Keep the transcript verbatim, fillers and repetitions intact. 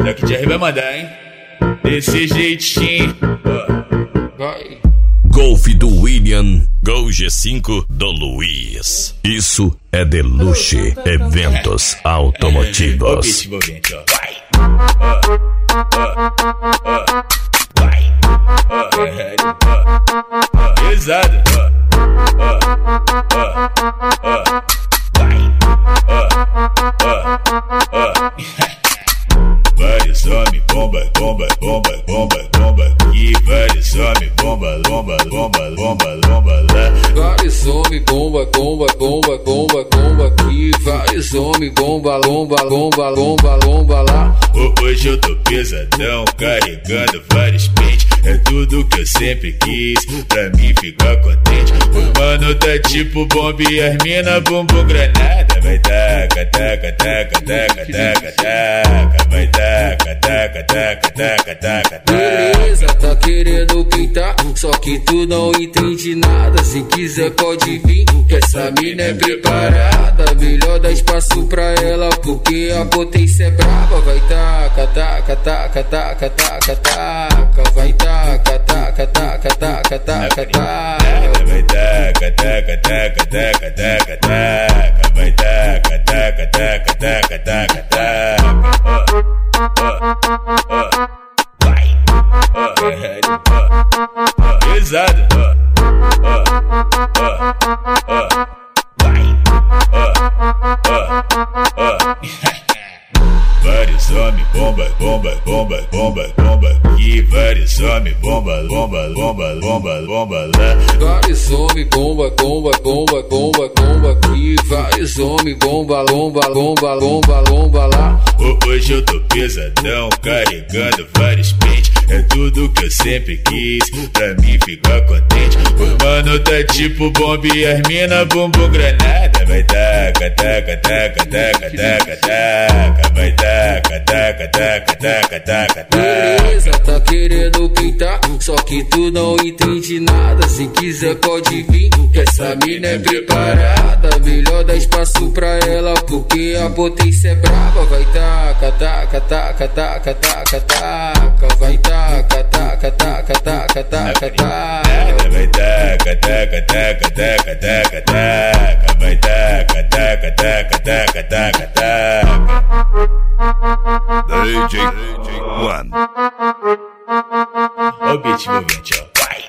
Daqui de R vai mandar, hein? Desse jeitinho. Vai. Golf do William, Gol G cinco do Luiz. Isso é Deluxe Eventos Automotivos. Envolvente, ó. Vai. Vai. Pesado. Vai. Vários homens, bomba, bomba, bomba, bomba, bomba. E vários homens, bomba, bomba, bomba, bomba, bomba lá. Vários homens, bomba, bomba, bomba, bomba, bomba aqui. Vários homens, bomba, bomba, bomba, bomba, bomba lá. Hoje eu tô pesadão, carregando vários pentes. É tudo que eu sempre quis, pra mim ficar contente. O mano tá tipo bomba e as mina bumbum granada. Vai taca, taca, taca, taca, taca, taca. Vai taca, taca, taca, taca, taca, taca. Beleza, tá querendo pintar, só que tu não entende nada. Se quiser pode vir, que essa mina é preparada. Melhor dar espaço pra ela, porque a potência é brava. Vai taca, taca, taca, taca, taca, taca. Vai taca, taca, taca, taca, taca, taca. Vai taca, taca, taca, taca, taca, taca. Vai taca, taca, taca, taca, taca, taca. Vai. Pesado. Vai. Vários homens, bomba, bomba, bomba, bomba, bomba. E vários homens, bomba, bomba, bomba, bomba, bomba lá. Vários homens, bomba, bomba, bomba, bomba, bomba aqui. Vários homens, bomba, bomba, bomba, bomba, bomba lá. Hoje eu tô pesadão, carregando vários pentes. É tudo que eu sempre quis, pra mim ficar contente. O mano tá tipo bomba e as mina bumbum granada. Vai taca, taca, taca, taca, taca, taca. Vai taca, taca, taca, taca, taca, taca. Beleza, tá querendo pintar, só que tu não entende nada. Se quiser pode vir, que essa mina é preparada. Melhor dar espaço pra ela, porque a potência é brava. Vai taca, taca, taca, taca, taca, taca. Vai taca, taca, taca, taca, taca, taca. Vai taca, taca, taca, taca, taca, taca. Vai taca, taca, taca, taca, taca, taca. D J One. Ó o beat envolvente, ó. Vai.